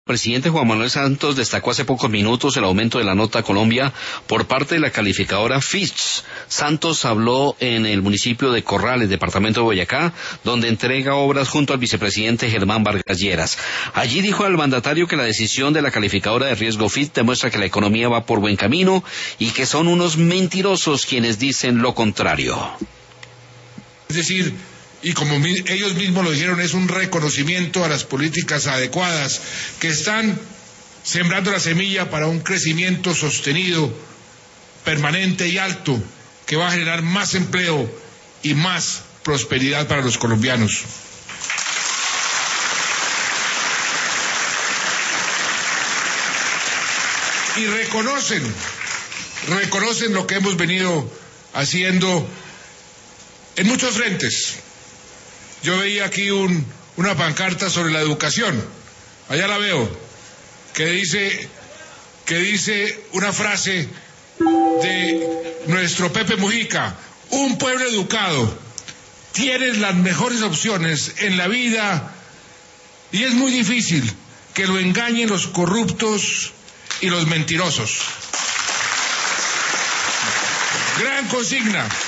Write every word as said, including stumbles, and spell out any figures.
El presidente Juan Manuel Santos destacó hace pocos minutos el aumento de la nota Colombia por parte de la calificadora Fitch. Santos habló en el municipio de Corrales, departamento de Boyacá, donde entrega obras junto al vicepresidente Germán Vargas Lleras. Allí dijo al mandatario que la decisión de la calificadora de riesgo Fitch demuestra que la economía va por buen camino y que son unos mentirosos quienes dicen lo contrario. Es decir, y como mi, ellos mismos lo dijeron, es un reconocimiento a las políticas adecuadas que están sembrando la semilla para un crecimiento sostenido, permanente y alto, que va a generar más empleo y más prosperidad para los colombianos. Y reconocen, reconocen lo que hemos venido haciendo en muchos frentes. Yo veía aquí un, una pancarta sobre la educación, allá la veo, que dice, que dice una frase de nuestro Pepe Mujica: un pueblo educado tiene las mejores opciones en la vida y es muy difícil que lo engañen los corruptos y los mentirosos. Gran consigna.